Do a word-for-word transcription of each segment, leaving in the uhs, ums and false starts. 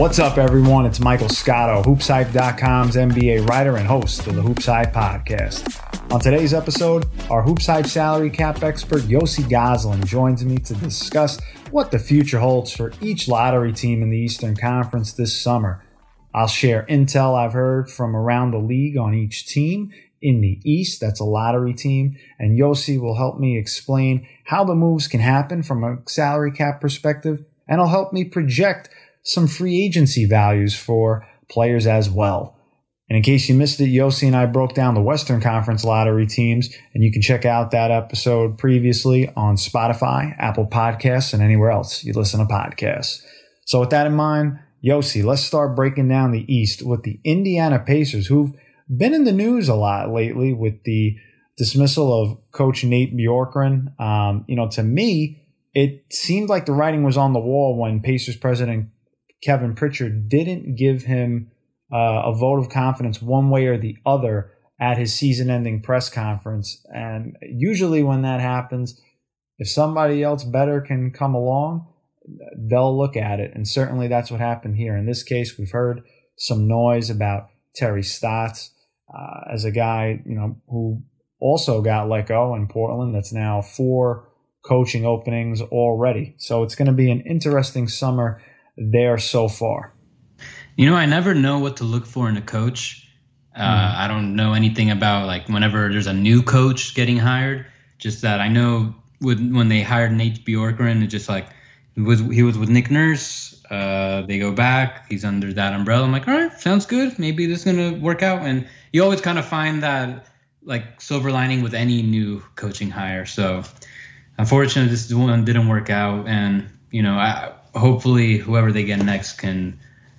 What's up, everyone? It's Michael Scotto, hoops hype dot com's N B A writer and host of the Hoops Hype podcast. On today's episode, our Hoops Hype salary cap expert Yossi Gozlan joins me to discuss what the future holds for each lottery team in the Eastern Conference this summer. I'll share intel I've heard from around the league on each team in the East, that's a lottery team, and Yossi will help me explain how the moves can happen from a salary cap perspective, and he'll help me project some free agency values for players as well. And in case you missed it, Yossi and I broke down the Western Conference lottery teams, and you can check out that episode previously on Spotify, Apple Podcasts, and anywhere else you listen to podcasts. So with that in mind, Yossi, let's start breaking down the East with the Indiana Pacers, who've been in the news a lot lately with the dismissal of Coach Nate Bjorkgren. Um, you know, to me, it seemed like the writing was on the wall when Pacers president Kevin Pritchard didn't give him uh, a vote of confidence one way or the other at his season-ending press conference. And usually when that happens, if somebody else better can come along, they'll look at it. And certainly that's what happened here. In this case, we've heard some noise about Terry Stotts uh, as a guy, you know, who also got let go in Portland. That's now four coaching openings already. So it's going to be an interesting summer there so far. You know, I never know what to look for in a coach. Uh, mm. I don't know anything about, like, whenever there's a new coach getting hired. Just that I know with, when they hired Nate Bjorkgren, it's just like he was he was with Nick Nurse. Uh, they go back. He's under that umbrella. I'm like, all right, sounds good. Maybe this is gonna work out. And you always kind of find that, like, silver lining with any new coaching hire. So unfortunately, this one didn't work out. And you know, I. Hopefully whoever they get next can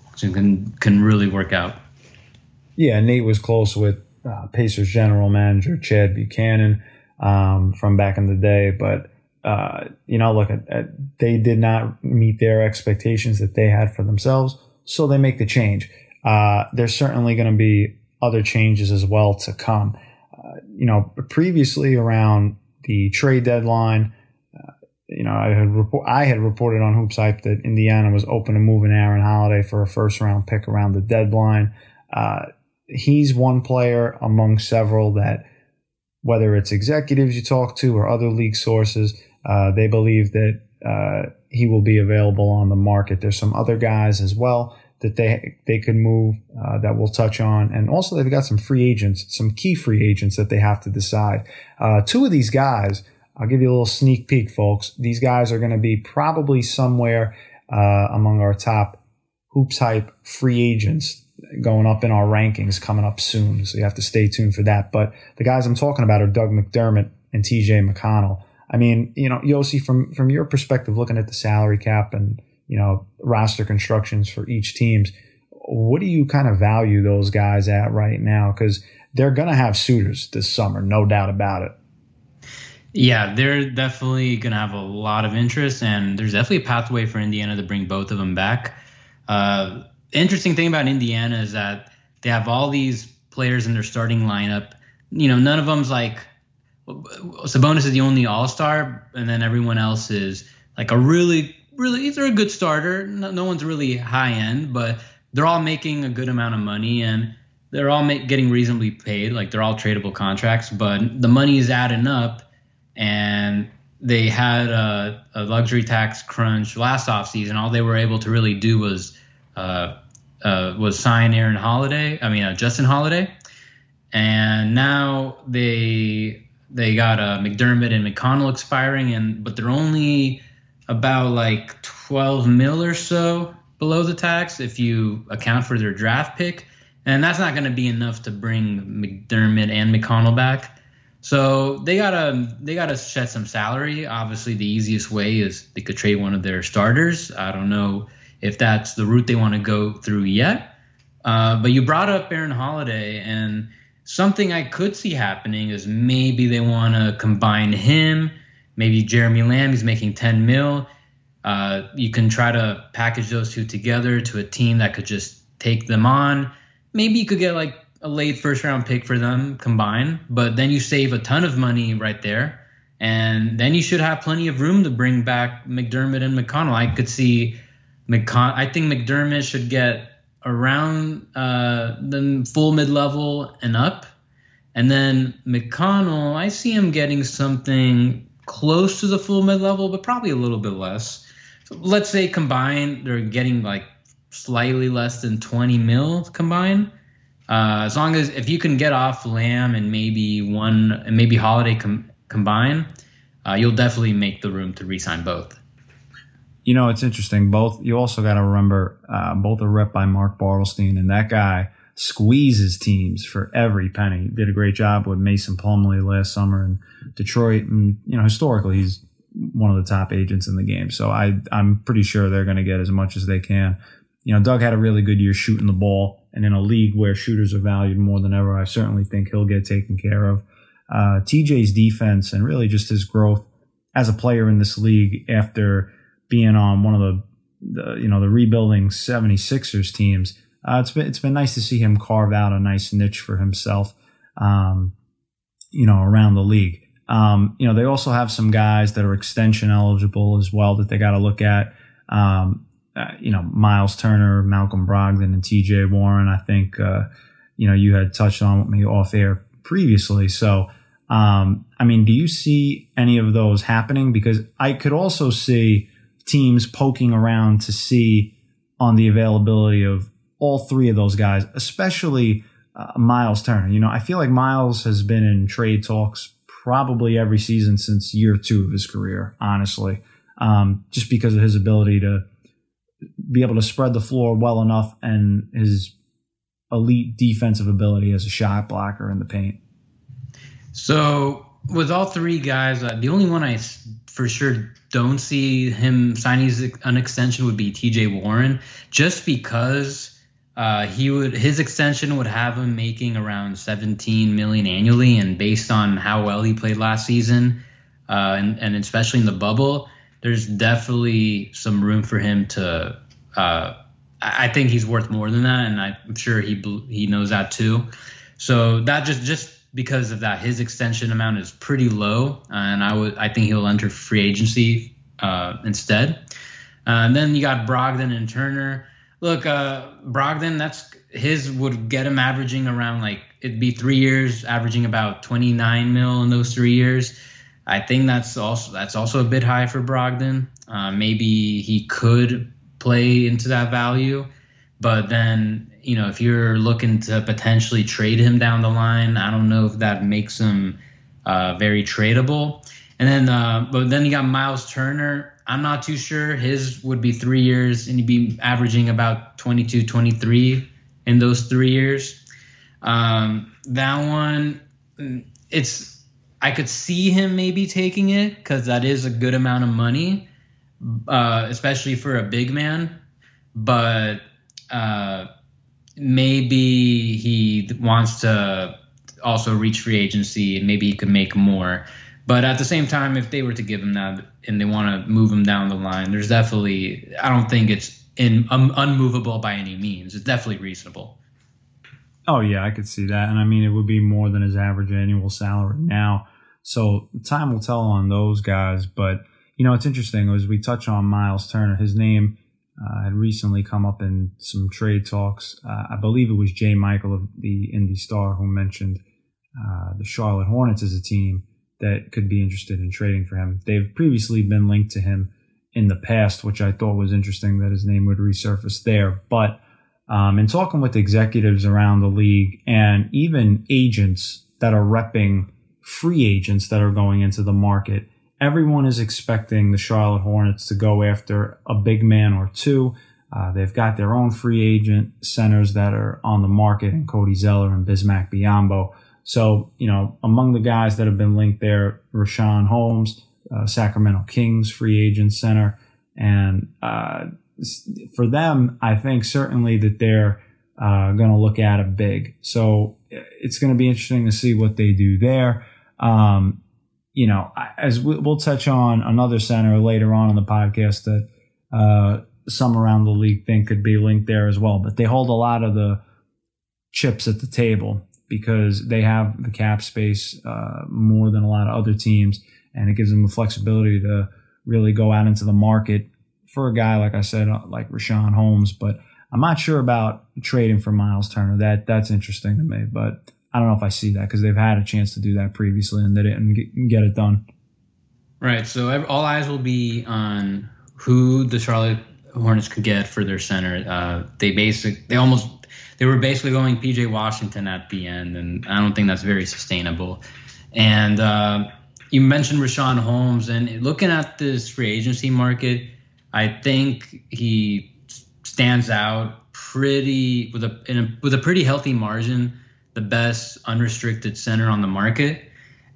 can can really work out. Yeah, Nate was close with uh, Pacers general manager Chad Buchanan um, from back in the day. But, uh, you know, look, at, at, they did not meet their expectations that they had for themselves, so they make the change. Uh, there's certainly going to be other changes as well to come. Uh, you know, previously around the trade deadline, You know, I had report, I had reported on Hoops Hype that Indiana was open to moving Aaron Holiday for a first-round pick around the deadline. Uh, he's one player among several that, whether it's executives you talk to or other league sources, uh, they believe that uh, he will be available on the market. There's some other guys as well that they they could move uh, that we'll touch on. And also they've got some free agents, some key free agents that they have to decide. Uh, two of these guys, I'll give you a little sneak peek, folks. These guys are going to be probably somewhere uh, among our top Hoops Hype free agents going up in our rankings coming up soon. So you have to stay tuned for that. But the guys I'm talking about are Doug McDermott and T J McConnell. I mean, you know, Yossi, from, from your perspective, looking at the salary cap and, you know, roster constructions for each teams, what do you kind of value those guys at right now? Because they're going to have suitors this summer, no doubt about it. Yeah, they're definitely going to have a lot of interest, and there's definitely a pathway for Indiana to bring both of them back. Uh, interesting thing about Indiana is that they have all these players in their starting lineup. You know, none of them's like Sabonis is the only all-star, and then everyone else is like a really, really, they're a good starter. No, no one's really high-end, but they're all making a good amount of money, and they're all make, getting reasonably paid. Like, they're all tradable contracts, but the money is adding up. And they had a, a luxury tax crunch last offseason. All they were able to really do was uh, uh, was sign Aaron Holiday. I mean, uh, Justin Holiday. And now they they got uh, McDermott and McConnell expiring, and but they're only about like twelve mil or so below the tax if you account for their draft pick. And that's not going to be enough to bring McDermott and McConnell back. So they gotta they gotta shed some salary. Obviously, the easiest way is they could trade one of their starters. I don't know if that's the route they want to go through yet. Uh, but you brought up Aaron Holiday, and something I could see happening is maybe they want to combine him. Maybe Jeremy Lamb, he's making ten mil. Uh, you can try to package those two together to a team that could just take them on. Maybe you could get like a late first round pick for them combined, but then you save a ton of money right there. And then you should have plenty of room to bring back McDermott and McConnell. I could see McCon- I think McDermott should get around uh, the full mid-level and up. And then McConnell, I see him getting something close to the full mid-level, but probably a little bit less. So let's say combined, they're getting like slightly less than twenty mil combined. Uh, as long as if you can get off Lamb and maybe one and maybe Holiday com- combine, uh, you'll definitely make the room to re-sign both. You know, it's interesting. Both you also got to remember uh, both are rep by Mark Bartelstein, and that guy squeezes teams for every penny. Did a great job with Mason Plumlee last summer in Detroit, and you know historically he's one of the top agents in the game. So I I'm pretty sure they're going to get as much as they can. You know, Doug had a really good year shooting the ball, and in a league where shooters are valued more than ever, I certainly think he'll get taken care of. Uh, T J's defense and really just his growth as a player in this league after being on one of the, the you know the rebuilding seventy-sixers teams, uh, it's been it's been nice to see him carve out a nice niche for himself, um, you know, around the league. Um, you know, they also have some guys that are extension eligible as well that they got to look at. Um, Uh, you know, Miles Turner, Malcolm Brogdon, and T J Warren, I think, uh, you know, you had touched on with me off air previously. So, um, I mean, do you see any of those happening? Because I could also see teams poking around to see on the availability of all three of those guys, especially uh, Miles Turner. You know, I feel like Miles has been in trade talks probably every season since year two of his career, honestly, um, just because of his ability to be able to spread the floor well enough and his elite defensive ability as a shot blocker in the paint. So with all three guys, uh, the only one I for sure don't see him signing an extension would be T J Warren, just because uh, he would his extension would have him making around seventeen million annually, and based on how well he played last season, uh, and, and especially in the bubble, there's definitely some room for him to. Uh, I think he's worth more than that, and I'm sure he he knows that too. So that just just because of that, his extension amount is pretty low, and I would I think he'll enter free agency uh, instead. Uh, and then you got Brogdon and Turner. Look, uh, Brogdon, that's his would get him averaging around like it'd be three years, averaging about twenty-nine mil in those three years. I think that's also that's also a bit high for Brogdon. Uh, maybe he could play into that value, but then you know if you're looking to potentially trade him down the line, I don't know if that makes him uh, very tradable. And then, uh, but then you got Miles Turner. I'm not too sure. His would be three years, and he'd be averaging about twenty-two, twenty-three in those three years. Um, that one, it's. I could see him maybe taking it because that is a good amount of money, uh, especially for a big man. But uh, maybe he wants to also reach free agency and maybe he could make more. But at the same time, if they were to give him that and they want to move him down the line, there's definitely – I don't think it's in, um, unmovable by any means. It's definitely reasonable. Oh, yeah, I could see that. And, I mean, it would be more than his average annual salary now. So time will tell on those guys. But, you know, it's interesting. As we touch on Miles Turner, his name uh, had recently come up in some trade talks. Uh, I believe it was Jay Michael of the Indy Star who mentioned uh, the Charlotte Hornets as a team that could be interested in trading for him. They've previously been linked to him in the past, which I thought was interesting that his name would resurface there. But um, in talking with executives around the league and even agents that are repping free agents that are going into the market, everyone is expecting the Charlotte Hornets to go after a big man or two. Uh, they've got their own free agent centers that are on the market, and Cody Zeller and Bismack Biyombo. So, you know, among the guys that have been linked there, Richaun Holmes, uh, Sacramento Kings free agent center. And uh, for them, I think certainly that they're uh, going to look at it big. So it's going to be interesting to see what they do there. Um, you know, as we, we'll touch on another center later on in the podcast that uh, some around the league think could be linked there as well. But they hold a lot of the chips at the table, because they have the cap space uh, more than a lot of other teams, and it gives them the flexibility to really go out into the market for a guy, like I said, like Richaun Holmes, but I'm not sure about trading for Miles Turner. That That's interesting to me, but I don't know if I see that because they've had a chance to do that previously and they didn't get it done. Right. So all eyes will be on who the Charlotte Hornets could get for their center. Uh, they basic, they almost, they were basically going P J Washington at the end, and I don't think that's very sustainable. And uh, you mentioned Richaun Holmes, and looking at this free agency market, I think he stands out pretty with a, in a with a pretty healthy margin, the best unrestricted center on the market.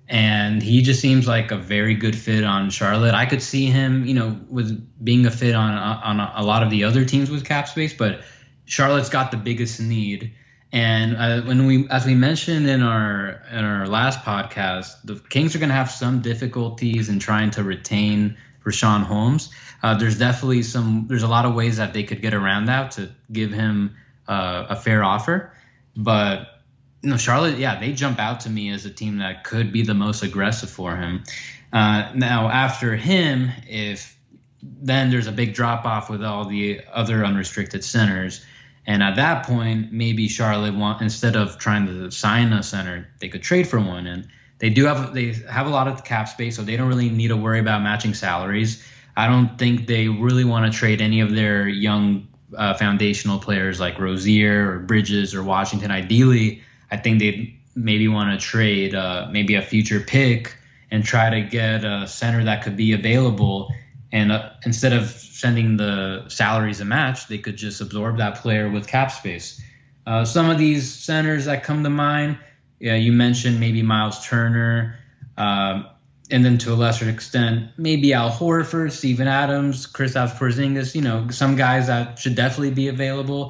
And he just seems like a very good fit on Charlotte. I could see him, you know, with being a fit on on a, a lot of the other teams with cap space, but Charlotte's got the biggest need. And uh, when we, as we mentioned in our in our last podcast, the Kings are going to have some difficulties in trying to retain Richaun Holmes. Uh, there's definitely some. There's a lot of ways that they could get around that to give him uh, a fair offer, but. No, Charlotte, yeah, they jump out to me as a team that could be the most aggressive for him. Uh, now, after him, if then there's a big drop off with all the other unrestricted centers, and at that point, maybe Charlotte want instead of trying to sign a center, they could trade for one. And they do have they have a lot of cap space, so they don't really need to worry about matching salaries. I don't think they really want to trade any of their young uh, foundational players like Rozier or Bridges or Washington. Ideally, I think they'd maybe want to trade uh, maybe a future pick and try to get a center that could be available. And uh, instead of sending the salaries a match, they could just absorb that player with cap space. Uh, some of these centers that come to mind, yeah, you mentioned maybe Miles Turner, um, and then to a lesser extent, maybe Al Horford, Steven Adams, Kristaps Porzingis, you know, some guys that should definitely be available,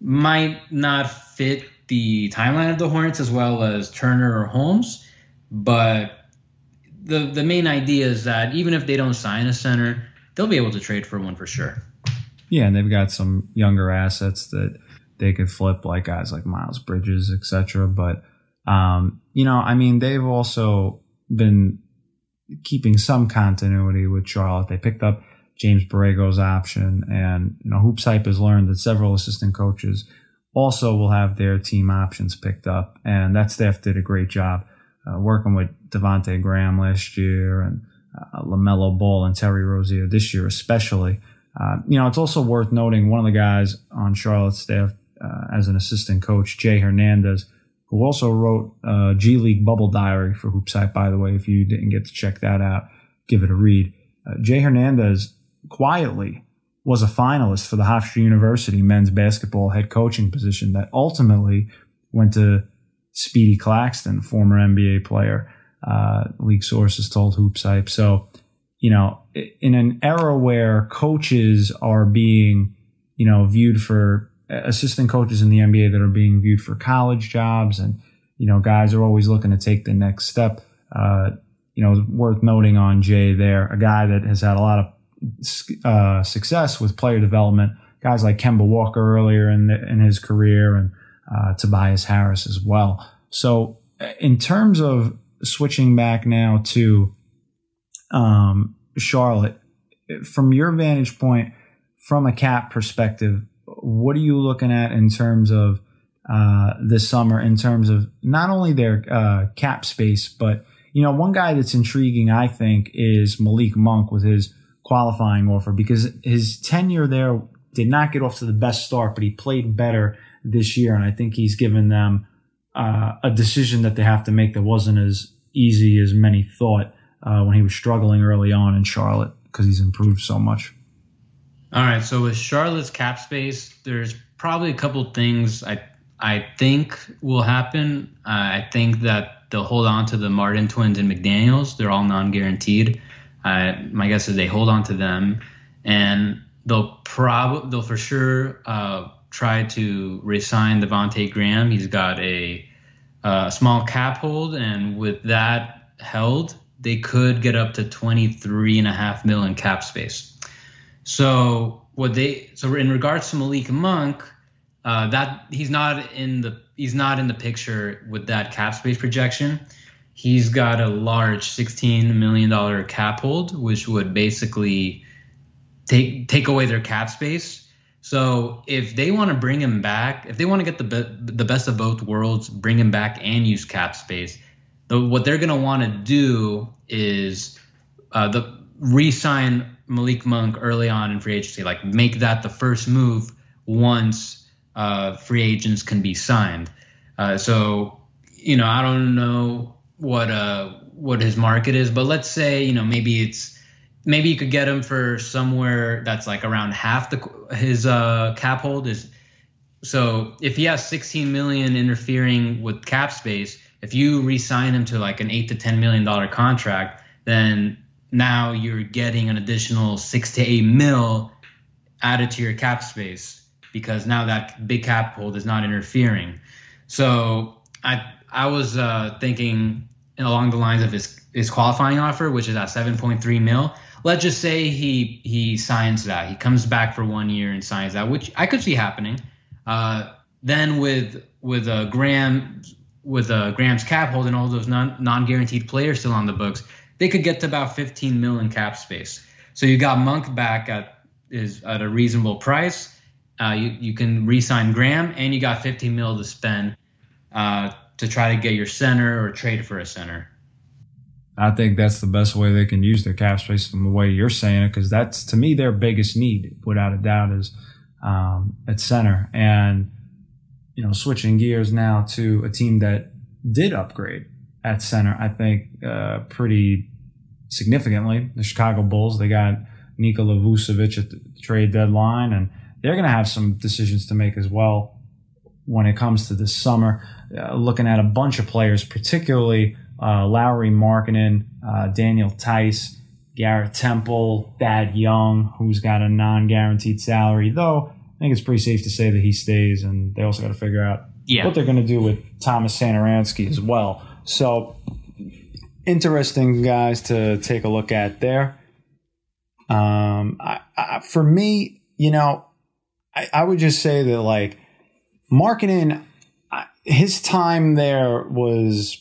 might not fit the timeline of the Hornets as well as Turner or Holmes, but the the main idea is that even if they don't sign a center, they'll be able to trade for one for sure. Yeah, and they've got some younger assets that they could flip, like guys like Miles Bridges, et cetera. But um, you know, I mean, they've also been keeping some continuity with Charlotte. They picked up James Borrego's option, and you know, Hoops Hype has learned that several assistant coaches also will have their team options picked up, and that staff did a great job uh, working with Devontae Graham last year and uh, LaMelo Ball and Terry Rozier this year especially. Uh, you know, it's also worth noting one of the guys on Charlotte's staff uh, as an assistant coach, Jay Hernandez, who also wrote uh, G League Bubble Diary for Hoops Hype, by the way. If you didn't get to check that out, give it a read. Uh, Jay Hernandez quietly was a finalist for the Hofstra University men's basketball head coaching position that ultimately went to Speedy Claxton, former N B A player, uh, league sources told Hoops Hype. So, you know, in an era where coaches are being, you know, viewed for assistant coaches in the N B A that are being viewed for college jobs, and, you know, guys are always looking to take the next step, uh, you know, worth noting on Jay there, a guy that has had a lot of Uh, success with player development, guys like Kemba Walker earlier in the, in his career, and uh, Tobias Harris as well. So in terms of switching back now to um, Charlotte, from your vantage point, from a cap perspective, what are you looking at in terms of uh, this summer, in terms of not only their uh, cap space, but, you know, one guy that's intriguing, I think, is Malik Monk with his qualifying offer, because his tenure there did not get off to the best start, but he played better this year. And I think he's given them uh, a decision that they have to make that wasn't as easy as many thought uh, when he was struggling early on in Charlotte, because he's improved so much. All right. So with Charlotte's cap space, there's probably a couple things I I think will happen. Uh, I think that they'll hold on to the Martin twins and McDaniels. They're all non-guaranteed. Uh, my guess is they hold on to them, and they'll probably they'll for sure uh, try to re-sign Devontae Graham. He's got a, a small cap hold, and with that held, they could get up to twenty-three and a half million cap space. So what they so in regards to Malik Monk, uh, that he's not in the he's not in the picture with that cap space projection. He's got a large sixteen million dollars cap hold, which would basically take take away their cap space. So if they want to bring him back, if they want to get the be- the best of both worlds, bring him back and use cap space, the, what they're going to want to do is uh, the re-sign Malik Monk early on in free agency, like make that the first move once uh, free agents can be signed. Uh, so, you know, I don't know what uh what his market is, but let's say, you know, maybe it's maybe you could get him for somewhere that's like around half the his uh cap hold is. So if he has sixteen million interfering with cap space, if you re-sign him to like an eight to ten million dollar contract, then now you're getting an additional six to eight mil added to your cap space, because now that big cap hold is not interfering. So I I was uh, thinking along the lines of his his qualifying offer, which is at seven point three mil. Let's just say he he signs that. He comes back for one year and signs that, which I could see happening. Uh, then with with uh, Graham with uh, Graham's cap hold and all those non non guaranteed players still on the books, they could get to about fifteen mil in cap space. So you got Monk back at is at a reasonable price. Uh, you you can re-sign Graham, and you got fifteen mil to spend uh, to try to get your center or trade for a center. I think that's the best way they can use their cap space from the way you're saying it, because that's, to me, their biggest need, without a doubt, is um, at center. And, you know, switching gears now to a team that did upgrade at center, I think, uh, pretty significantly, the Chicago Bulls. They got Nikola Vucevic at the trade deadline, and they're going to have some decisions to make as well when it comes to this summer. Uh, looking at a bunch of players, particularly uh, Lauri Markkanen, uh, Daniel Tice, Garrett Temple, Thad Young, who's got a non-guaranteed salary, though I think it's pretty safe to say that he stays, and they also got to figure out yeah. what they're going to do with Thomas Satoransky as well. So interesting guys to take a look at there. Um, I, I, for me, you know, I, I would just say that, like, Markkanen, his time there was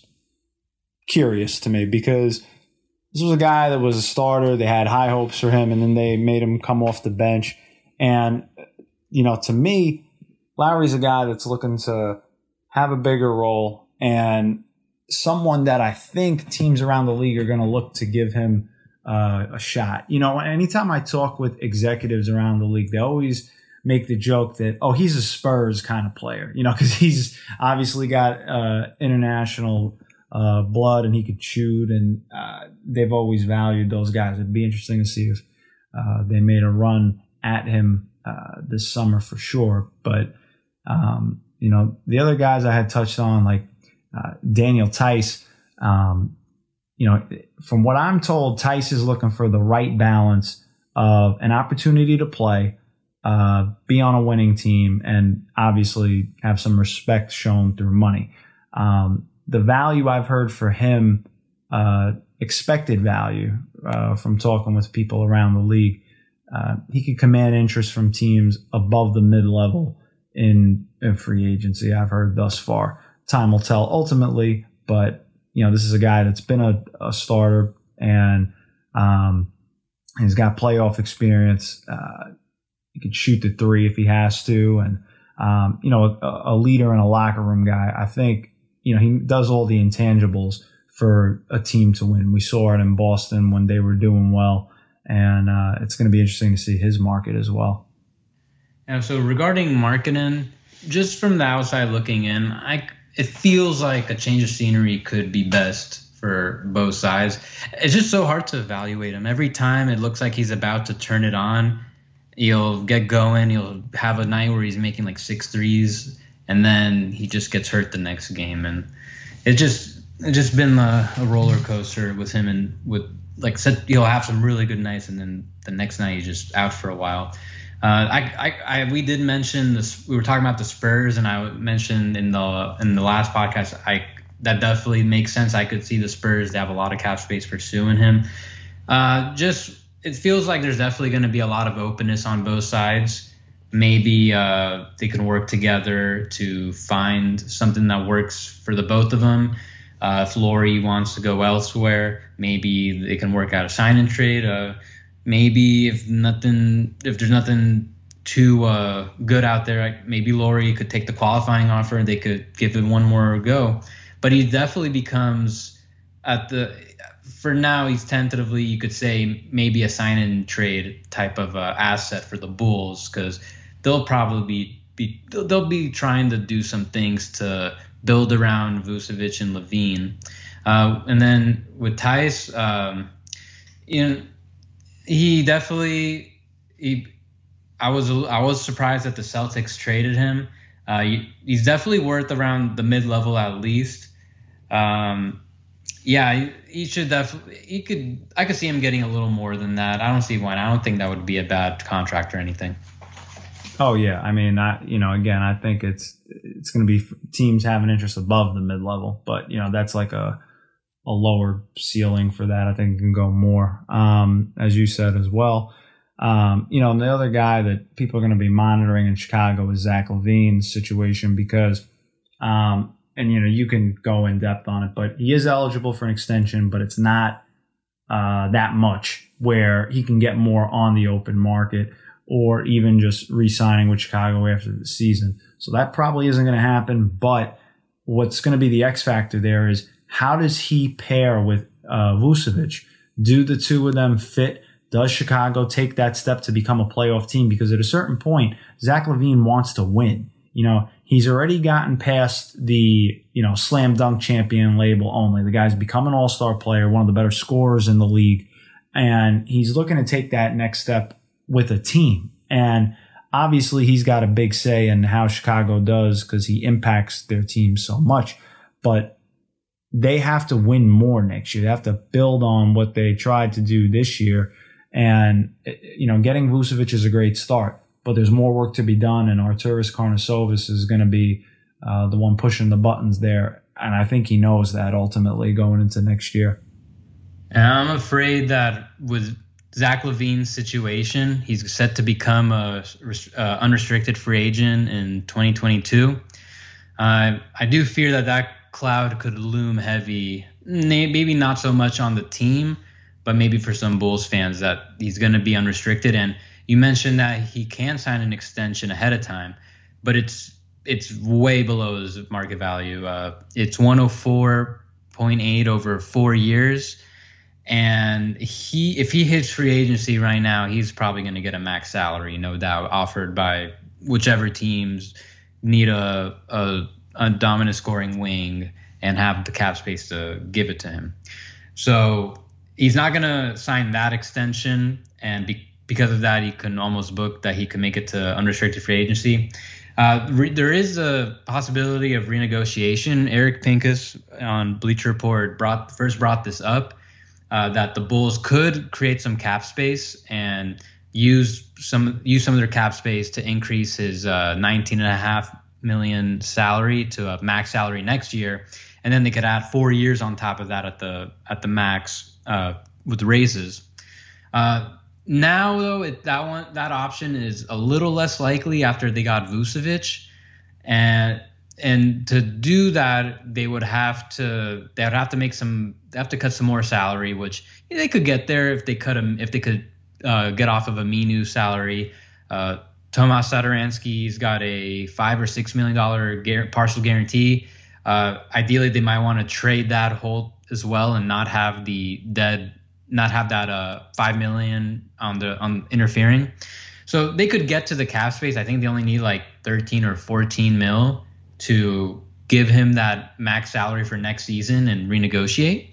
curious to me, because this was a guy that was a starter. They had high hopes for him, and then they made him come off the bench. And, you know, to me, Lowry's a guy that's looking to have a bigger role, and someone that I think teams around the league are going to look to give him uh, a shot. You know, anytime I talk with executives around the league, they always make the joke that, oh, he's a Spurs kind of player, you know, because he's obviously got uh, international uh, blood and he could shoot, and uh, they've always valued those guys. It'd be interesting to see if uh, they made a run at him uh, this summer for sure. But, um, you know, the other guys I had touched on, like uh, Daniel Tice, um, you know, from what I'm told, Tice is looking for the right balance of an opportunity to play, Uh, be on a winning team, and obviously have some respect shown through money. Um, the value I've heard for him, uh, expected value uh, from talking with people around the league, uh, he could command interest from teams above the mid-level in, in free agency, I've heard thus far. Time will tell ultimately, but you know, this is a guy that's been a, a starter, and um, he's got playoff experience. Uh, He could shoot the three if he has to, and um, you know, a, a leader and a locker room guy. I think, you know, he does all the intangibles for a team to win. We saw it in Boston when they were doing well, and uh, it's going to be interesting to see his market as well. And so regarding Markkanen, just from the outside looking in, I it feels like a change of scenery could be best for both sides. It's just so hard to evaluate him. Every time it looks like he's about to turn it on, he'll get going. He'll have a night where he's making like six threes, and then he just gets hurt the next game. And it just it's just been a, a roller coaster with him. And with like, he'll have some really good nights, and then the next night he's just out for a while. Uh, I, I, I, we did mention this. We were talking about the Spurs, and I mentioned in the in the last podcast, I that definitely makes sense. I could see the Spurs. They have a lot of cap space pursuing him. Uh, just. It feels like there's definitely going to be a lot of openness on both sides. Maybe uh, they can work together to find something that works for the both of them. Uh, if Lauri wants to go elsewhere, maybe they can work out a sign and trade. Uh, maybe if nothing, if there's nothing too uh, good out there, maybe Laurie could take the qualifying offer and they could give it one more go. But he definitely becomes at the for now he's tentatively, you could say, maybe a sign and trade type of uh, asset for the Bulls, because they'll probably be, be they'll be trying to do some things to build around Vucevic and LaVine. Uh, and then with Theis, um, you know, he definitely he. I was I was surprised that the Celtics traded him. Uh, he, he's definitely worth around the mid level at least. Um, yeah, he, he should definitely. He could. I could see him getting a little more than that. I don't see why. I don't think that would be a bad contract or anything. Oh yeah, I mean, I you know, again, I think it's it's going to be teams having interest above the mid level, but you know, that's like a a lower ceiling for that. I think it can go more, um, as you said as well. Um, you know, and the other guy that people are going to be monitoring in Chicago is Zach LaVine's situation because, um, and you know, you can go in depth on it, but he is eligible for an extension, but it's not uh, that much where he can get more on the open market or even just re-signing with Chicago after the season. So that probably isn't going to happen. But what's going to be the X factor there is how does he pair with uh, Vucevic? Do the two of them fit? Does Chicago take that step to become a playoff team? Because at a certain point, Zach LaVine wants to win. You know, he's already gotten past the, you know, slam dunk champion label only. The guy's become an all-star player, one of the better scorers in the league. And he's looking to take that next step with a team. And obviously he's got a big say in how Chicago does because he impacts their team so much. But they have to win more next year. They have to build on what they tried to do this year. And, you know, getting Vucevic is a great start, but there's more work to be done. And Arturas Karnisovas is going to be uh, the one pushing the buttons there. And I think he knows that ultimately going into next year. And I'm afraid that with Zach LaVine's situation, he's set to become a uh, unrestricted free agent in twenty twenty-two. Uh, I do fear that that cloud could loom heavy, maybe not so much on the team, but maybe for some Bulls fans that he's going to be unrestricted. And you mentioned that he can sign an extension ahead of time, but it's it's way below his market value. Uh, it's one oh four point eight over four years. And he, if he hits free agency right now, he's probably going to get a max salary, no doubt, offered by whichever teams need a, a, a dominant scoring wing and have the cap space to give it to him. So he's not going to sign that extension, and be, because of that, he can almost book that he can make it to unrestricted free agency. Uh, re, there is a possibility of renegotiation. Eric Pincus on Bleacher Report brought first brought this up, uh, that the Bulls could create some cap space and use some use some of their cap space to increase his uh, nineteen and a half million salary to a max salary next year, and then they could add four years on top of that at the at the max. Uh, with raises. Uh, now, though, it, that one that option is a little less likely after they got Vucevic, and and to do that, they would have to they would have to make some they have to cut some more salary, which you know, they could get there if they cut him if they could uh, get off of a Minu salary. Uh, Tomas Satoransky's got a five or six million dollar gar- partial guarantee. Uh, ideally, they might want to trade that whole as well and not have the dead, not have that uh five million on the on interfering. So they could get to the cap space. I think they only need like thirteen or fourteen mil to give him that max salary for next season and renegotiate.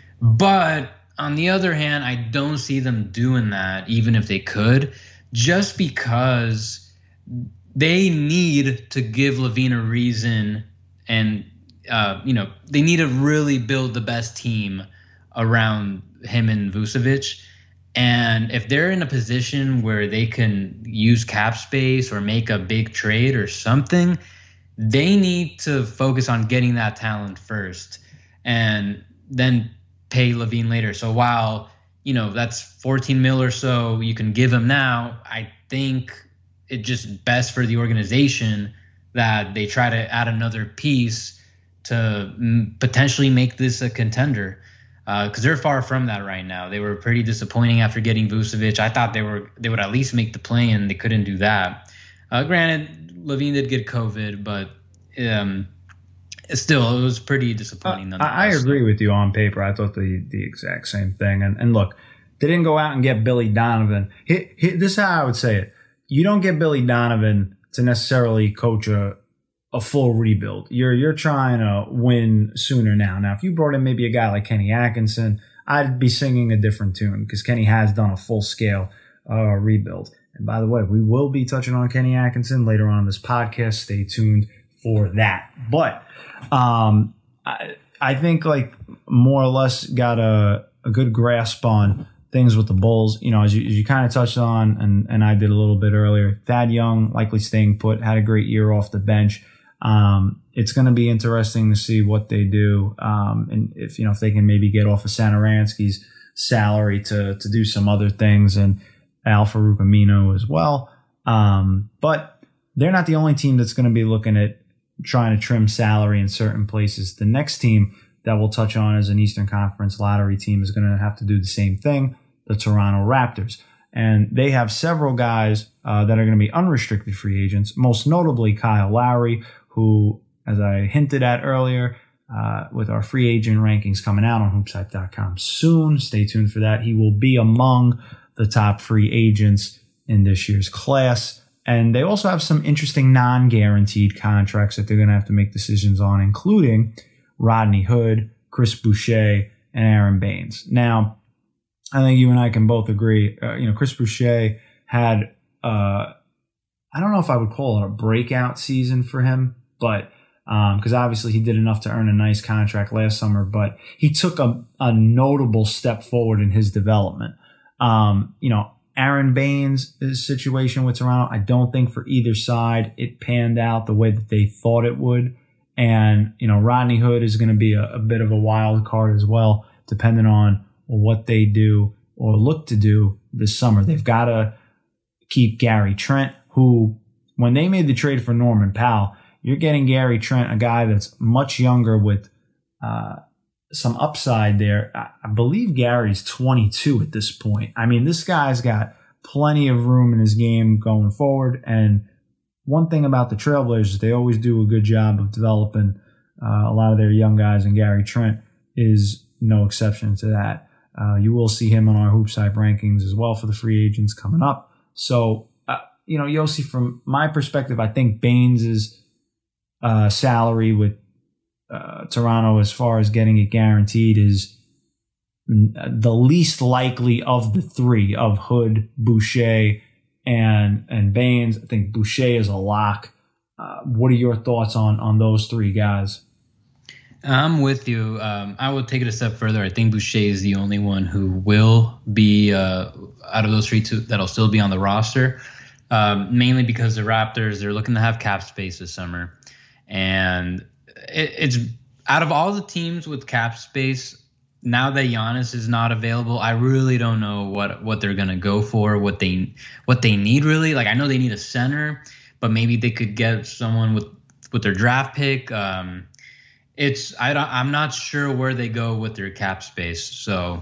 But on the other hand, I don't see them doing that, even if they could, just because they need to give LaVine a reason and Uh, you know, they need to really build the best team around him and Vucevic. And if they're in a position where they can use cap space or make a big trade or something, they need to focus on getting that talent first and then pay LaVine later. So while, you know, that's fourteen mil or so you can give him now, I think it's just best for the organization that they try to add another piece to potentially make this a contender. because uh, they're far from that right now. They were pretty disappointing after getting Vucevic. I thought they were they would at least make the play, and they couldn't do that. Uh, granted, LaVine did get COVID, but um, still, it was pretty disappointing. Uh, I agree with you on paper. I thought the the exact same thing. And, and look, they didn't go out and get Billy Donovan. He, he, this is how I would say it. You don't get Billy Donovan to necessarily coach a a full rebuild. You're you're trying to win sooner now. Now, if you brought in maybe a guy like Kenny Atkinson, I'd be singing a different tune because Kenny has done a full scale uh, rebuild. And by the way, we will be touching on Kenny Atkinson later on in this podcast. Stay tuned for that. But um, I I think like more or less got a, a good grasp on things with the Bulls. You know, as you, as you kind of touched on, and, and I did a little bit earlier, Thad Young likely staying put, had a great year off the bench. Um, it's going to be interesting to see what they do. Um, and if, you know, if they can maybe get off of Satoransky's salary to, to do some other things, and Al-Farouq Aminu as well. Um, but they're not the only team that's going to be looking at trying to trim salary in certain places. The next team that we'll touch on as an Eastern Conference lottery team is going to have to do the same thing, the Toronto Raptors. And they have several guys uh, that are going to be unrestricted free agents, most notably Kyle Lowry, who, as I hinted at earlier, uh, with our free agent rankings coming out on hoops hype dot com soon. Stay tuned for that. He will be among the top free agents in this year's class. And they also have some interesting non-guaranteed contracts that they're going to have to make decisions on, including Rodney Hood, Chris Boucher, and Aaron Baines. Now, I think you and I can both agree, uh, you know, Chris Boucher had, uh, I don't know if I would call it a breakout season for him, but because um, obviously he did enough to earn a nice contract last summer, but he took a, a notable step forward in his development. Um, you know, Aaron Baines' situation with Toronto, I don't think for either side it panned out the way that they thought it would. And, you know, Rodney Hood is going to be a, a bit of a wild card as well, depending on what they do or look to do this summer. They've got to keep Gary Trent, who, when they made the trade for Norman Powell, you're getting Gary Trent, a guy that's much younger with uh, some upside there. I, I believe Gary's twenty-two at this point. I mean, this guy's got plenty of room in his game going forward. And one thing about the Trailblazers, they always do a good job of developing uh, a lot of their young guys, and Gary Trent is no exception to that. Uh, you will see him on our Hoops Hype rankings as well for the free agents coming up. So, uh, you know, Yossi, from my perspective, I think Baines' uh, salary with uh, Toronto as far as getting it guaranteed is the least likely of the three, of Hood, Boucher, and and Baines. I think Boucher is a lock. Uh, what are your thoughts on on those three guys? I'm with you. Um, I would take it a step further. I think Boucher is the only one who will be uh, out of those three two, that'll still be on the roster, um, mainly because the Raptors, they're looking to have cap space this summer. And it, it's out of all the teams with cap space, now that Giannis is not available, I really don't know what, what they're going to go for, what they what they need really. Like, I know they need a center, but maybe they could get someone with, with their draft pick. Um, It's I don't I'm not sure where they go with their cap space. So,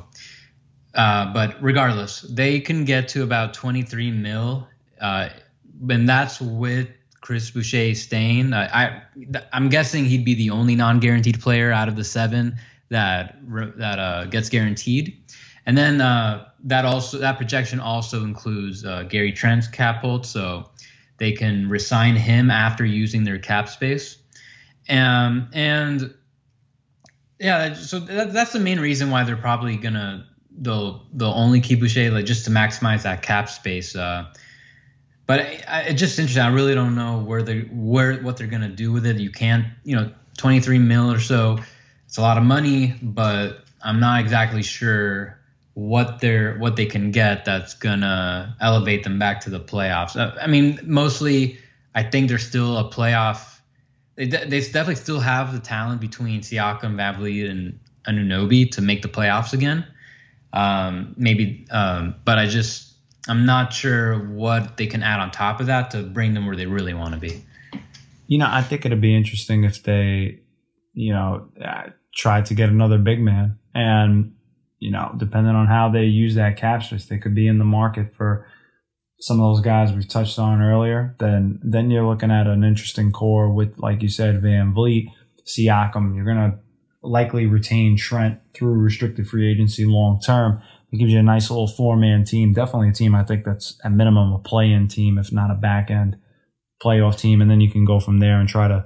uh, but regardless, they can get to about twenty-three mil, uh, and that's with Chris Boucher staying. I, I I'm guessing he'd be the only non-guaranteed player out of the seven that that uh, gets guaranteed, and then uh, that also that projection also includes uh, Gary Trent's cap hold, so they can resign him after using their cap space. Um, and yeah, so that, that's the main reason why they're probably gonna they'll they'll only keep Boucher, like, just to maximize that cap space. Uh, but I, I, it's just interesting. I really don't know where they where what they're gonna do with it. You can't, you know, twenty-three mil or so. It's a lot of money, but I'm not exactly sure what they're what they can get that's gonna elevate them back to the playoffs. I, I mean, mostly, I think they're still a playoff. They, they definitely still have the talent between Siakam, VanVleet, and Anunoby to make the playoffs again. Um, maybe, um, but I just I'm not sure what they can add on top of that to bring them where they really want to be. You know, I think it'd be interesting if they, you know, uh, tried to get another big man. And you know, depending on how they use that cap space, they could be in the market for some of those guys we touched on earlier. Then then you're looking at an interesting core with, like you said, Van Vliet, Siakam. You're going to likely retain Trent through restricted free agency long term. It gives you a nice little four-man team. Definitely a team I think that's at minimum a play-in team, if not a back-end playoff team. And then you can go from there and try to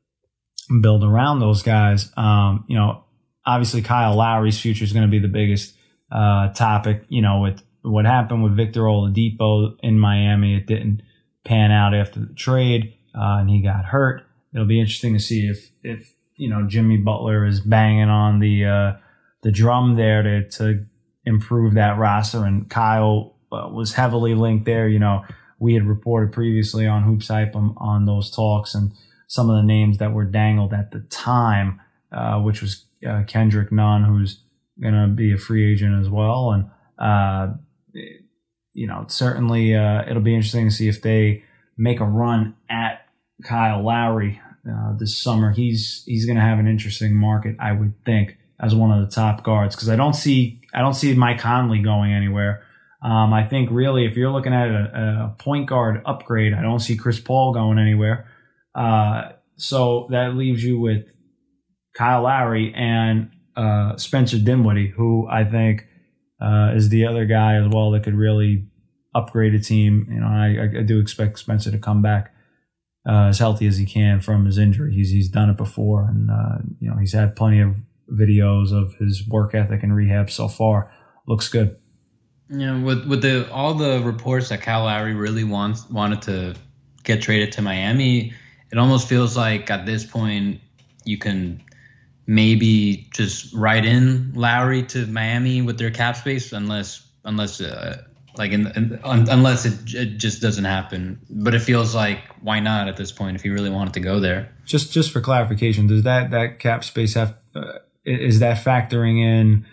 build around those guys. Um, you know, obviously Kyle Lowry's future is going to be the biggest uh, topic. You know, with what happened with Victor Oladipo in Miami, it didn't pan out after the trade, uh, and he got hurt. It'll be interesting to see if, if you know, Jimmy Butler is banging on the uh, the drum there to to improve that roster. And Kyle uh, was heavily linked there. You know, we had reported previously on Hoops Hype on, on those talks and some of the names that were dangled at the time, uh, which was uh, Kendrick Nunn, who's going to be a free agent as well. And uh, you know, certainly uh, it'll be interesting to see if they make a run at Kyle Lowry uh, this summer. He's he's going to have an interesting market, I would think, as one of the top guards, because I don't see I don't see Mike Conley going anywhere. Um, I think really if you're looking at a, a point guard upgrade, I don't see Chris Paul going anywhere. Uh, so that leaves you with Kyle Lowry and uh, Spencer Dinwiddie, who I think uh, is the other guy as well that could really upgrade a team. You know, I, I do expect Spencer to come back uh, as healthy as he can from his injury. He's he's done it before, and uh, you know he's had plenty of videos of his work ethic and rehab so far. Looks good. Yeah, with with the all the reports that Kyle Lowry really wants wanted to get traded to Miami, it almost feels like at this point you can maybe just write in Lowry to Miami with their cap space, unless unless uh, like in, in, un, unless it, it just doesn't happen. But it feels like why not at this point if he really wanted to go there. Just just for clarification, does that that cap space have uh, is that factoring in?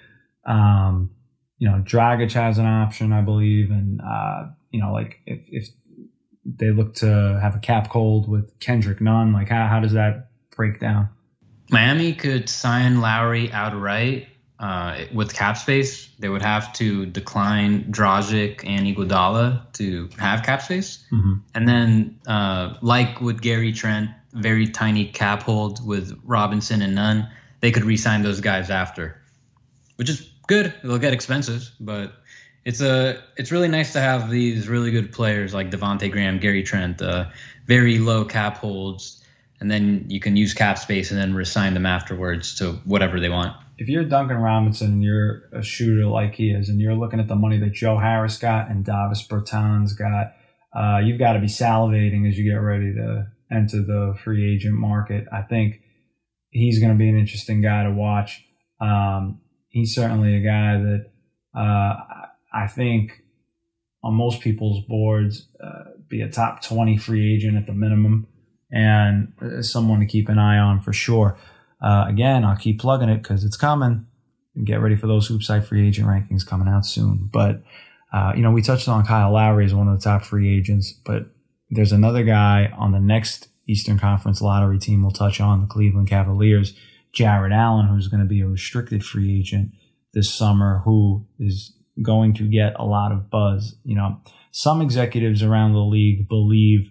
Um, you know, Dragic has an option, I believe, and uh, you know, like if if they look to have a cap hold with Kendrick Nunn, like how how does that break down? Miami could sign Lowry outright uh, with cap space. They would have to decline Dragic and Iguodala to have cap space. Mm-hmm. And then, uh, like with Gary Trent, very tiny cap hold with Robinson and Nunn, they could re-sign those guys after, which is good. They'll get expensive, but it's a it's really nice to have these really good players like Devontae Graham, Gary Trent, uh, very low cap holds. And then you can use cap space and then resign them afterwards to whatever they want. If you're Duncan Robinson and you're a shooter like he is, and you're looking at the money that Joe Harris got and Davis Bertans got, uh, you've got to be salivating as you get ready to enter the free agent market. I think he's going to be an interesting guy to watch. Um, he's certainly a guy that uh, I think on most people's boards uh, be a top twenty free agent at the minimum, and someone to keep an eye on for sure. Uh, again, I'll keep plugging it because it's coming. Get ready for those Hoopside free agent rankings coming out soon. But, uh, you know, we touched on Kyle Lowry as one of the top free agents, but there's another guy on the next Eastern Conference lottery team we'll touch on, the Cleveland Cavaliers, Jarrett Allen, who's going to be a restricted free agent this summer, who is going to get a lot of buzz. You know, some executives around the league believe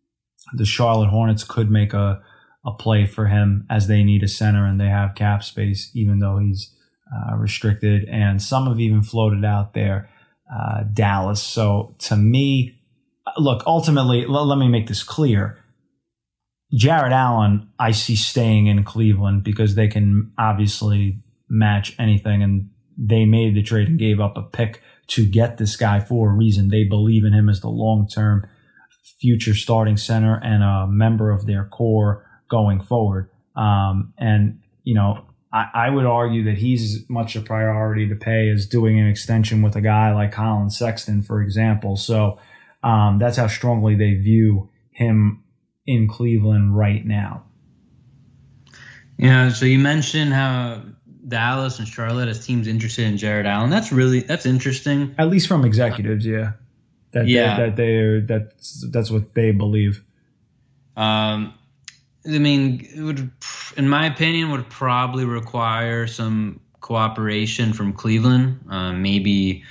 the Charlotte Hornets could make a, a play for him as they need a center and they have cap space, even though he's uh, restricted. And some have even floated out there uh, Dallas. So to me, look, ultimately, l- let me make this clear. Jarrett Allen, I see staying in Cleveland because they can obviously match anything. And they made the trade and gave up a pick to get this guy for a reason. They believe in him as the long-term future starting center and a member of their core going forward. Um, and, you know, I, I would argue that he's as much a priority to pay as doing an extension with a guy like Colin Sexton, for example. So um, that's how strongly they view him in Cleveland right now. Yeah, so you mentioned how Dallas and Charlotte as teams interested in Jarrett Allen. That's really, that's interesting. At least from executives, yeah. That yeah. they, that they're that's that's what they believe. Um, I mean, it would, in my opinion, would probably require some cooperation from Cleveland. Uh, maybe,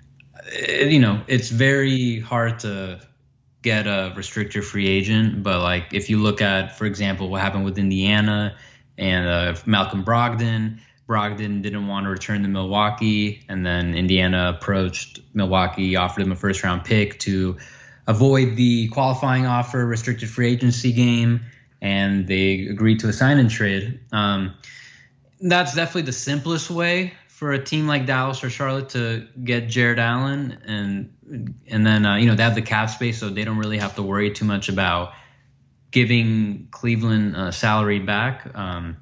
you know, it's very hard to get a restricted free agent. But like if you look at, for example, what happened with Indiana and uh, Malcolm Brogdon, Brogdon didn't want to return to Milwaukee, and then Indiana approached Milwaukee, offered him a first round pick to avoid the qualifying offer restricted free agency game, and they agreed to a sign and trade. Um, that's definitely the simplest way for a team like Dallas or Charlotte to get Jarrett Allen, and and then uh, you know they have the cap space, so they don't really have to worry too much about giving Cleveland uh, salary back. Um,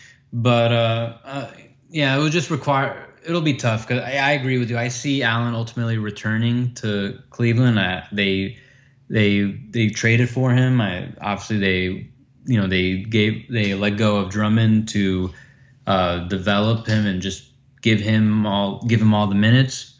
but uh, uh, yeah, it will just require. It'll be tough because I, I agree with you. I see Allen ultimately returning to Cleveland. I, they they they traded for him. I, obviously, they you know they gave they let go of Drummond to uh, develop him and just give him all give him all the minutes.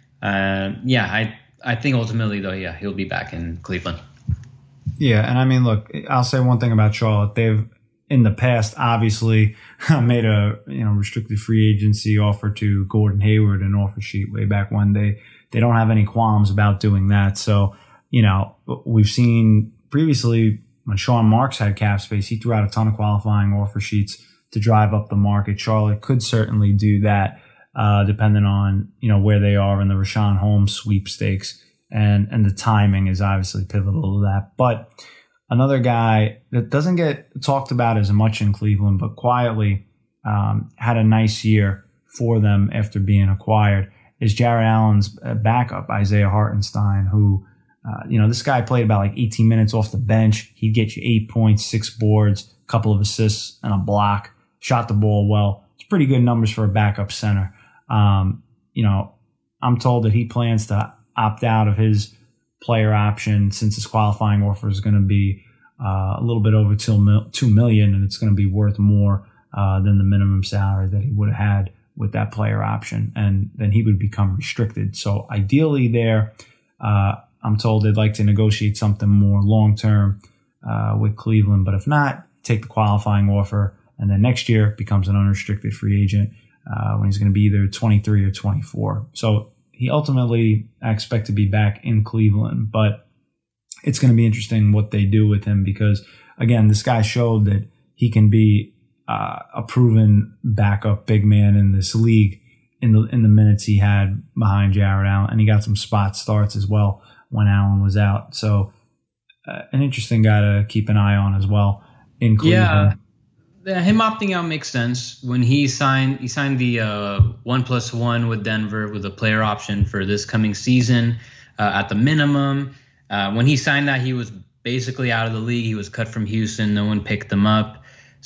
Uh, yeah, I I think ultimately though, yeah, he'll be back in Cleveland. Yeah, and I mean, look, I'll say one thing about Charlotte. They've in the past, obviously, made a you know restricted free agency offer to Gordon Hayward, an offer sheet way back when. They they don't have any qualms about doing that. So you know we've seen previously when Sean Marks had cap space, he threw out a ton of qualifying offer sheets to drive up the market. Charlotte could certainly do that, uh, depending on you know where they are in the Richaun Holmes sweepstakes, and and the timing is obviously pivotal to that. But another guy that doesn't get talked about as much in Cleveland, but quietly um, had a nice year for them after being acquired, is Jarrett Allen's backup, Isaiah Hartenstein, who, uh, you know, this guy played about like eighteen minutes off the bench. He'd get you eight points, six boards, a couple of assists, and a block, shot the ball well. It's pretty good numbers for a backup center. Um, you know, I'm told that he plans to opt out of his player option since his qualifying offer is going to be uh, a little bit over two million dollars, and it's going to be worth more uh, than the minimum salary that he would have had with that player option, and then he would become restricted. So ideally there, uh, I'm told they'd like to negotiate something more long-term uh, with Cleveland, but if not, take the qualifying offer, and then next year becomes an unrestricted free agent uh, when he's going to be either twenty-three or twenty-four. So he ultimately, I expect to be back in Cleveland, but it's going to be interesting what they do with him because, again, this guy showed that he can be uh, a proven backup big man in this league in the in the minutes he had behind Jarrett Allen, and he got some spot starts as well when Allen was out. So uh, an interesting guy to keep an eye on as well in Cleveland. Yeah. Yeah, him opting out makes sense. When he signed, he signed the uh, one plus one with Denver with a player option for this coming season uh, at the minimum. Uh, when he signed that, he was basically out of the league. He was cut from Houston. No one picked him up.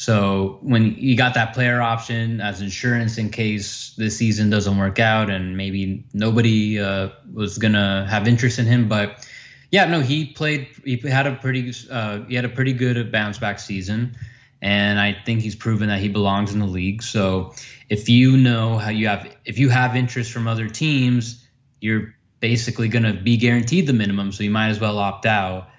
So when he got that player option as insurance in case this season doesn't work out and maybe nobody uh, was gonna have interest in him, but yeah, no, he played. He had a pretty. Uh, he had a pretty good bounce back season. And I think he's proven that he belongs in the league. So if you know how you have, if you have interest from other teams, you're basically going to be guaranteed the minimum. So you might as well opt out.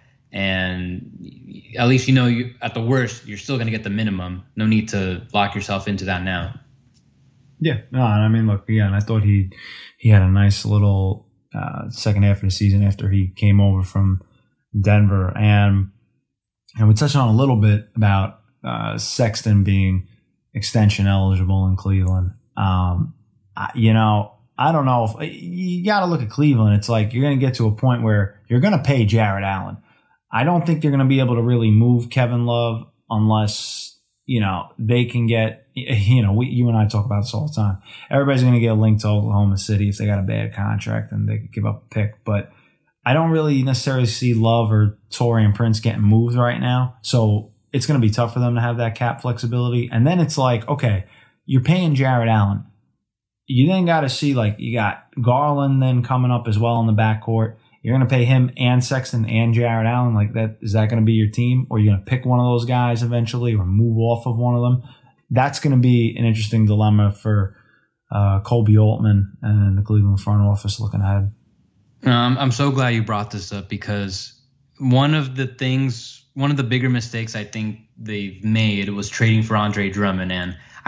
And at least, you know, you, at the worst, you're still going to get the minimum. No need to lock yourself into that now. Yeah. No, I mean, look, again, I thought he, he had a nice little uh, second half of the season after he came over from Denver. And, and we touched on a little bit about, Uh, Sexton being extension eligible in Cleveland. Um, I, you know, I don't know if you got to look at Cleveland. It's like you're going to get to a point where you're going to pay Jarrett Allen. I don't think they're going to be able to really move Kevin Love unless, you know, they can get, you know, we, you and I talk about this all the time. Everybody's going to get a link to Oklahoma City if they got a bad contract and they could give up a pick. But I don't really necessarily see Love or Taurean Prince getting moved right now. So it's going to be tough for them to have that cap flexibility. And then it's like, okay, you're paying Jarrett Allen. You then got to see, like, you got Garland then coming up as well in the backcourt. You're going to pay him and Sexton and Jarrett Allen. Like, that is that going to be your team? Or are you going to pick one of those guys eventually or move off of one of them? That's going to be an interesting dilemma for uh, Colby Altman and the Cleveland front office looking ahead. Um, I'm so glad you brought this up because one of the things – one of the bigger mistakes I think they've made was trading for Andre Drummond. And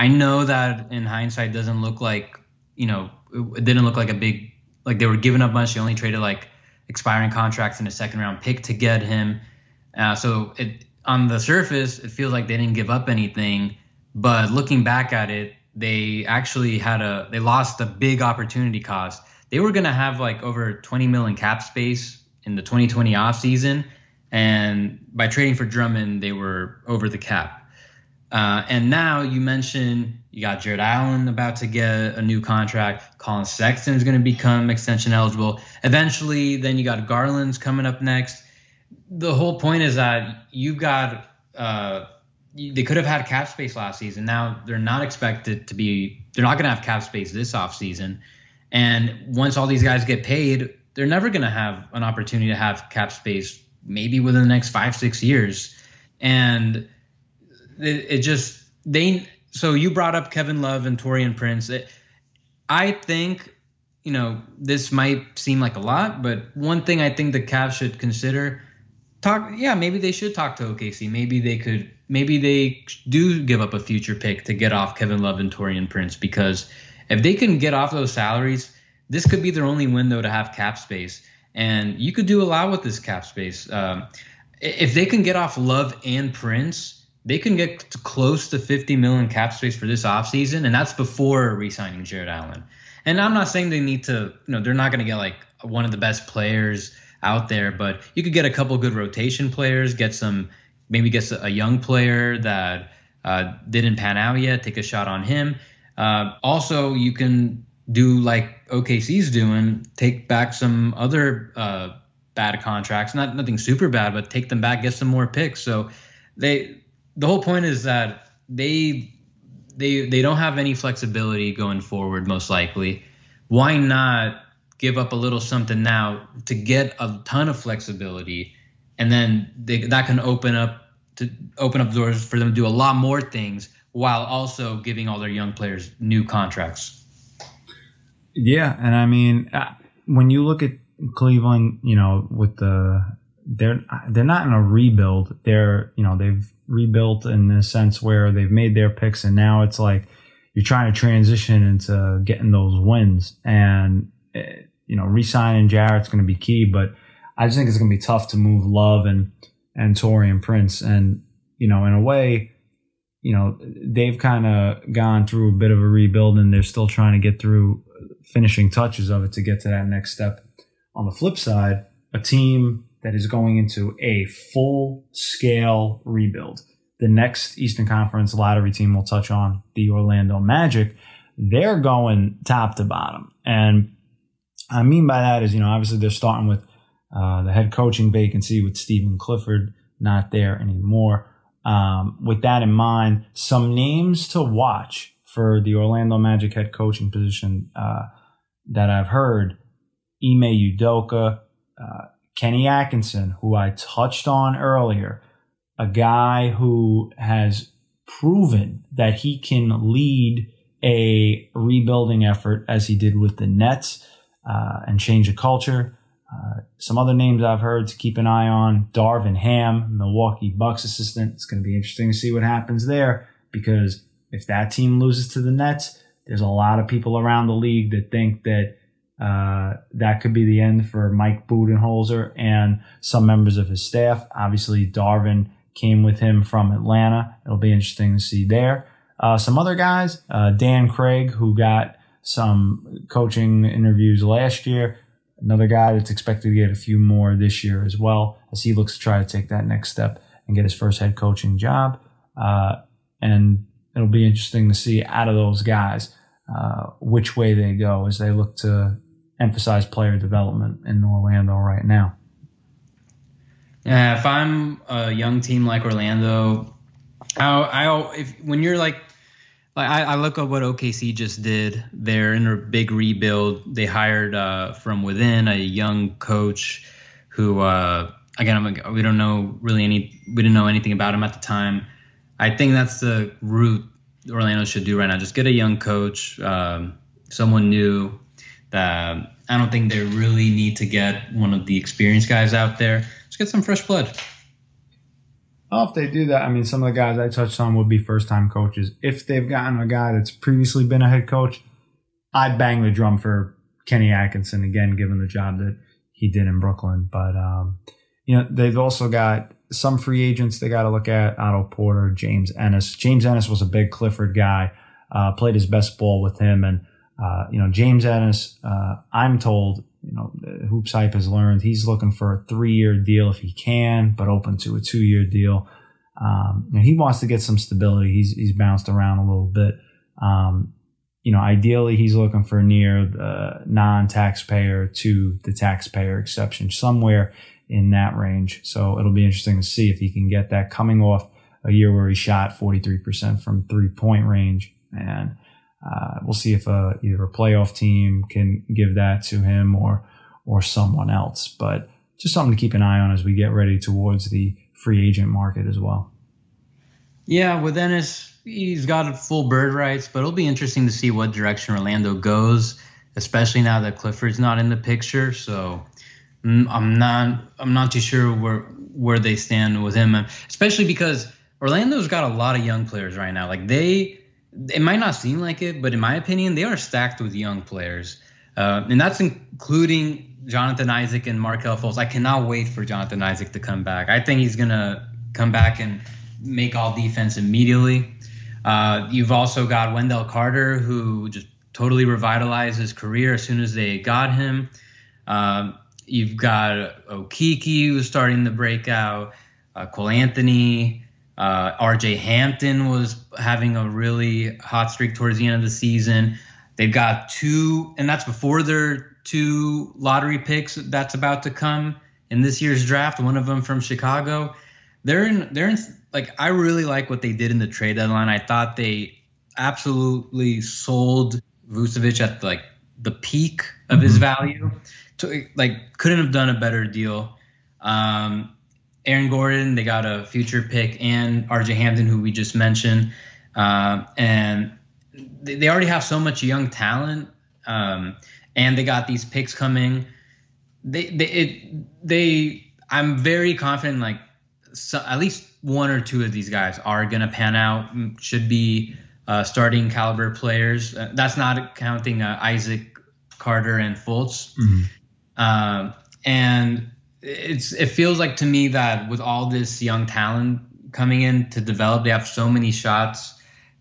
I know that in hindsight doesn't look like, you know, it didn't look like a big, like they were giving up much. They only traded like expiring contracts and a second round pick to get him. Uh, so it on the surface, it feels like they didn't give up anything. But looking back at it, they actually had a, they lost a big opportunity cost. They were going to have like over twenty million cap space in the twenty twenty offseason. And by trading for Drummond, they were over the cap. Uh, and now you mentioned you got Jared Allen about to get a new contract. Colin Sexton is going to become extension eligible. Eventually, then you got Garland's coming up next. The whole point is that you've got uh, – they could have had cap space last season. Now they're not expected to be – they're not going to have cap space this offseason. And once all these guys get paid, they're never going to have an opportunity to have cap space maybe within the next five, six years. And – It, it just they so you brought up Kevin Love and Taurean Prince. It, I think, you know, this might seem like a lot, but one thing I think the Cavs should consider talk. Yeah, maybe they should talk to O K C. Maybe they could. Maybe they do give up a future pick to get off Kevin Love and Taurean Prince, because if they can get off those salaries, this could be their only window to have cap space, and you could do a lot with this cap space. Um, if they can get off Love and Prince, they can get to close to fifty million cap space for this offseason, and that's before re-signing Jared Allen. And I'm not saying they need to, you know, they're not going to get like one of the best players out there, but you could get a couple good rotation players, get some, maybe get a young player that uh, didn't pan out yet, take a shot on him. Uh, also, you can do like O K C's doing, take back some other uh, bad contracts, not nothing super bad, but take them back, get some more picks. So they. The whole point is that they they they don't have any flexibility going forward, most likely. Why not give up a little something now to get a ton of flexibility, and then they, that can open up to open up doors for them to do a lot more things while also giving all their young players new contracts. Yeah, and I mean, when you look at Cleveland, you know, with the they're they're not in a rebuild. They're, you know, they've rebuilt in the sense where they've made their picks, and now it's like you're trying to transition into getting those wins. And, you know, re-signing Jarrett's going to be key, but I just think it's going to be tough to move Love and, and Taurean Prince. And, you know, in a way, you know, they've kind of gone through a bit of a rebuild, and they're still trying to get through finishing touches of it to get to that next step. On the flip side, a team that is going into a full-scale rebuild. The next Eastern Conference lottery team we'll touch on, the Orlando Magic, they're going top to bottom. And I mean by that is, you know, obviously they're starting with uh, the head coaching vacancy with Stephen Clifford not there anymore. Um, with that in mind, some names to watch for the Orlando Magic head coaching position uh, that I've heard: Ime Udoka, uh, Kenny Atkinson, who I touched on earlier, a guy who has proven that he can lead a rebuilding effort as he did with the Nets uh, and change the culture. Uh, some other names I've heard to keep an eye on: Darvin Ham, Milwaukee Bucks assistant. It's going to be interesting to see what happens there, because if that team loses to the Nets, there's a lot of people around the league that think that Uh, that could be the end for Mike Budenholzer and some members of his staff. Obviously, Darvin came with him from Atlanta. It'll be interesting to see there. Uh, some other guys, uh, Dan Craig, who got some coaching interviews last year. Another guy that's expected to get a few more this year as well, as he looks to try to take that next step and get his first head coaching job. Uh, and it'll be interesting to see out of those guys uh, which way they go as they look to emphasize player development in Orlando right now. Yeah, if I'm a young team like Orlando, I, I if when you're like, like I, I look at what O K C just did. They're in a big rebuild. They hired uh, from within a young coach who, uh, again, I'm, we don't know really any. We didn't know anything about him at the time. I think that's the route Orlando should do right now. Just get a young coach, um, someone new. Uh, I don't think they really need to get one of the experienced guys out there. Just get some fresh blood. Well, if they do that, I mean, some of the guys I touched on would be first-time coaches. If they've gotten a guy that's previously been a head coach, I'd bang the drum for Kenny Atkinson again, given the job that he did in Brooklyn. But, um, you know, they've also got some free agents they got to look at: Otto Porter, James Ennis. James Ennis was a big Clifford guy, uh, played his best ball with him. And, uh, you know, James Ennis, uh, I'm told, you know, Hoops Hype has learned he's looking for a three-year deal if he can, but open to a two-year deal. Um, you know, he wants to get some stability. He's he's bounced around a little bit. Um, you know, ideally, he's looking for near the non-taxpayer to the taxpayer exception, somewhere in that range. So it'll be interesting to see if he can get that, coming off a year where he shot forty-three percent from three-point range. And Uh, we'll see if uh, either a playoff team can give that to him or or someone else. But just something to keep an eye on as we get ready towards the free agent market as well. Yeah, with Ennis, he's got full bird rights, but it'll be interesting to see what direction Orlando goes, especially now that Clifford's not in the picture. So I'm not I'm not too sure where where they stand with him, especially because Orlando's got a lot of young players right now. Like they. It might not seem like it, but in my opinion, they are stacked with young players. Uh, and that's including Jonathan Isaac and Markelle Fultz. I cannot wait for Jonathan Isaac to come back. I think he's going to come back and make all defense immediately. Uh, you've also got Wendell Carter, who just totally revitalized his career as soon as they got him. Uh, you've got Okeke, who's starting to break out, uh, Cole Anthony. Uh, R J Hampton was having a really hot streak towards the end of the season. They've got two, and that's before their two lottery picks that's about to come in this year's draft. One of them from Chicago. They're in. They're in. Like, I really like what they did in the trade deadline. I thought they absolutely sold Vucevic at like the peak of mm-hmm. his value. To, like, couldn't have done a better deal. Um, Aaron Gordon, they got a future pick, and R J Hampton, who we just mentioned. Uh, and they, they already have so much young talent, um, and they got these picks coming. They, they, it, they. I'm very confident, like, so, at least one or two of these guys are going to pan out, should be uh, starting caliber players. Uh, that's not counting uh, Isaac, Carter, and Fultz. Mm-hmm. Uh, and It's it feels like to me that with all this young talent coming in to develop, they have so many shots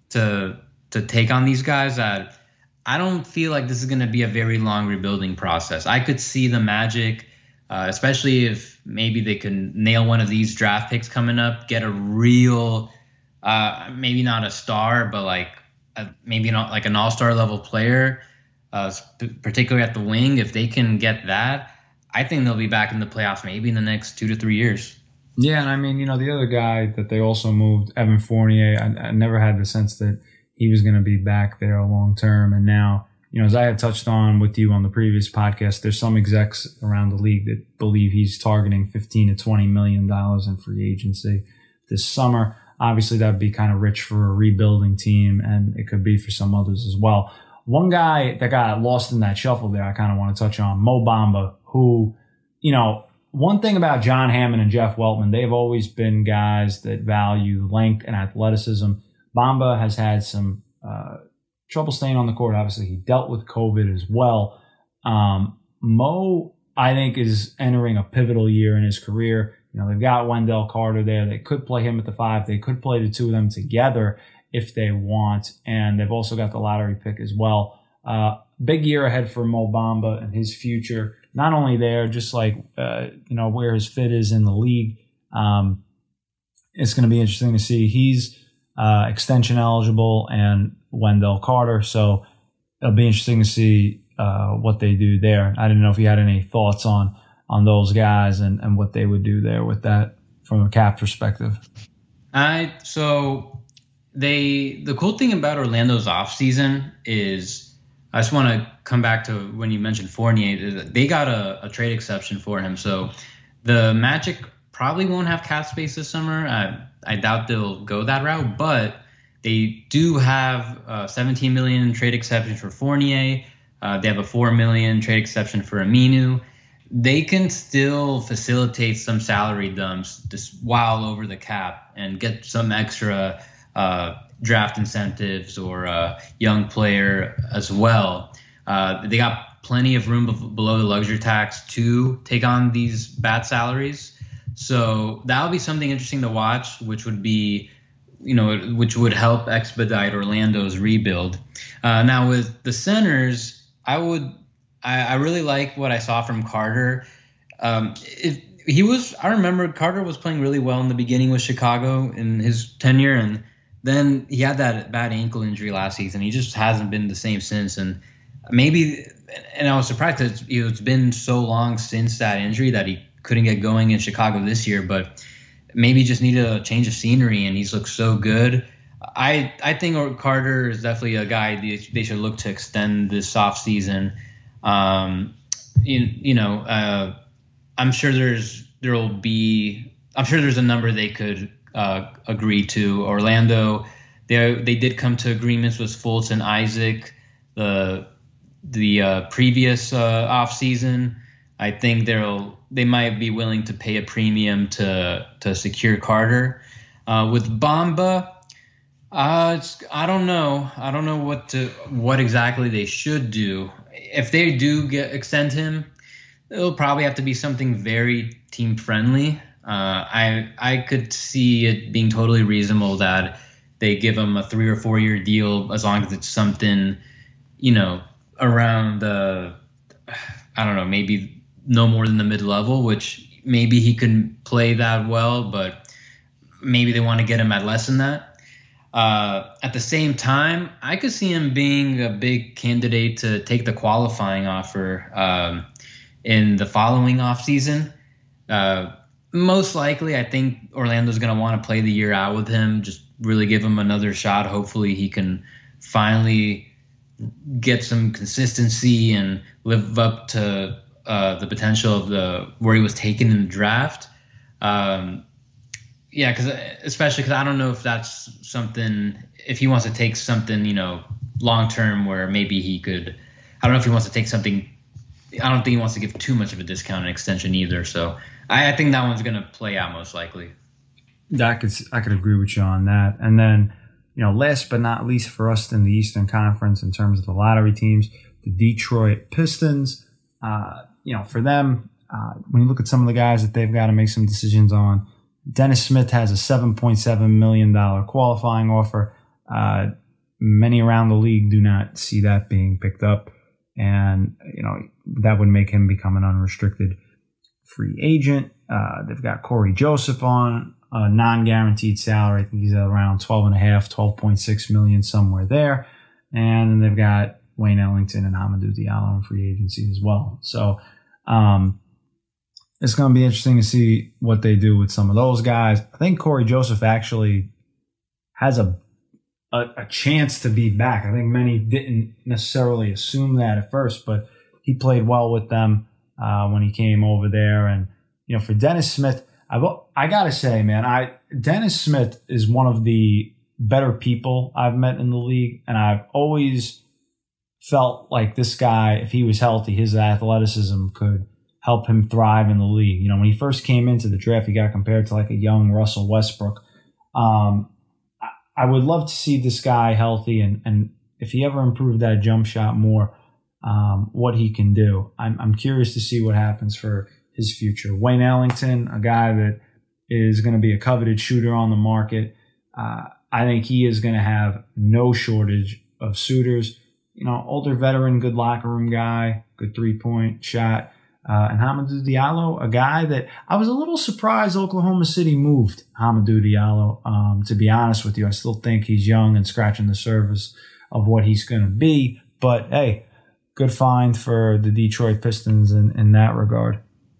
to to take on these guys that I don't feel like this is going to be a very long rebuilding process. I could see the Magic, uh, especially if maybe they can nail one of these draft picks coming up, get a real, uh, maybe not a star, but like a, maybe not like an all-star level player, uh, particularly at the wing. If they can get that, I think they'll be back in the playoffs maybe in the next two to three years. Yeah, and I mean, you know, the other guy that they also moved, Evan Fournier, I, I never had the sense that he was going to be back there long term. And now, you know, as I had touched on with you on the previous podcast, there's some execs around the league that believe he's targeting fifteen to twenty million dollars in free agency this summer. Obviously, that would be kind of rich for a rebuilding team, and it could be for some others as well. One guy that got lost in that shuffle there, I kind of want to touch on, Mo Bamba, who, you know, one thing about John Hammond and Jeff Weltman, they've always been guys that value length and athleticism. Bamba has had some uh, trouble staying on the court. Obviously, he dealt with COVID as well. Um, Mo, I think, is entering a pivotal year in his career. You know, they've got Wendell Carter there. They could play him at the five. They could play the two of them together if they want. And they've also got the lottery pick as well. Uh, big year ahead for Mo Bamba and his future. Not only there, just like, uh, you know, where his fit is in the league. Um, it's going to be interesting to see. He's uh, extension eligible, and Wendell Carter. So it'll be interesting to see uh, what they do there. I didn't know if you had any thoughts on on those guys and, and what they would do there with that from a cap perspective. I so they the cool thing about Orlando's offseason is, I just want to come back to when you mentioned Fournier. They got a, a trade exception for him. So the Magic probably won't have cap space this summer. I, I doubt they'll go that route, but they do have a seventeen million dollars trade exception for Fournier. Uh, they have a four million dollars trade exception for Aminu. they can still facilitate some salary dumps just while over the cap and get some extra uh, draft incentives or a young player as well. Uh, they got plenty of room be- below the luxury tax to take on these bad salaries. So that'll be something interesting to watch, which would be, you know, which would help expedite Orlando's rebuild. Uh, now with the centers, I would, I, I really like what I saw from Carter. Um, if he was, I remember Carter was playing really well in the beginning with Chicago in his tenure, and then he had that bad ankle injury last season. He just hasn't been the same since, and maybe, and I was surprised that it's been so long since that injury that he couldn't get going in Chicago this year, but maybe just needed a change of scenery, and he's looked so good. I I think Carter is definitely a guy they, they should look to extend this offseason. Um, you, you know, uh, I'm sure there's there will be I'm sure there's a number they could uh, agree to. Orlando, they they did come to agreements with Fultz and Isaac the the uh, previous uh, offseason. I think they'll they might be willing to pay a premium to to secure Carter. Uh, with Bamba, uh, it's, I don't know. I don't know what to what exactly they should do. If they do get extend him, it'll probably have to be something very team friendly. Uh, I I could see it being totally reasonable that they give him a three or four year deal as long as it's something, you know, around the I don't know, maybe no more than the mid-level, which maybe he could play that well, but maybe they want to get him at less than that. Uh, at the same time, I could see him being a big candidate to take the qualifying offer um, in the following offseason. Uh, most likely, I think Orlando's going to want to play the year out with him, just really give him another shot. Hopefully he can finally get some consistency and live up to Uh, the potential of the where he was taken in the draft. Um, yeah, because especially because I don't know if that's something, if he wants to take something, you know, long term where maybe he could, I don't know if he wants to take something, I don't think he wants to give too much of a discount and extension either. So I, I think that one's going to play out most likely. I could, I could agree with you on that. And then, you know, last but not least for us in the Eastern Conference in terms of the lottery teams, the Detroit Pistons. Uh, you know, for them, uh, when you look at some of the guys that they've got to make some decisions on, Dennis Smith has a seven point seven million dollars qualifying offer. Uh, many around the league do not see that being picked up. And, you know, that would make him become an unrestricted free agent. Uh, they've got Corey Joseph on a non-guaranteed salary. I think he's around twelve and a half, twelve point six million, somewhere there. And then they've got Wayne Ellington and Hamidou Diallo in free agency as well. So um, it's going to be interesting to see what they do with some of those guys. I think Corey Joseph actually has a, a a chance to be back. I think many didn't necessarily assume that at first, but he played well with them uh, when he came over there. And, you know, for Dennis Smith, I've, I got to say, man, I Dennis Smith is one of the better people I've met in the league, and I've always felt like this guy, if he was healthy, his athleticism could help him thrive in the league. You know, when he first came into the draft, he got compared to like a young Russell Westbrook. Um, I, I would love to see this guy healthy, and, and if he ever improved that jump shot more, um, what he can do. I'm, I'm curious to see what happens for his future. Wayne Ellington, a guy that is going to be a coveted shooter on the market. Uh, I think he is going to have no shortage of suitors. You know, older veteran, good locker room guy, good three-point shot. Uh, and Hamidou Diallo, a guy that I was a little surprised Oklahoma City moved Hamidou Diallo. Um, to be honest with you, I still think he's young and scratching the surface of what he's going to be. But, hey, good find for the Detroit Pistons in, in that regard.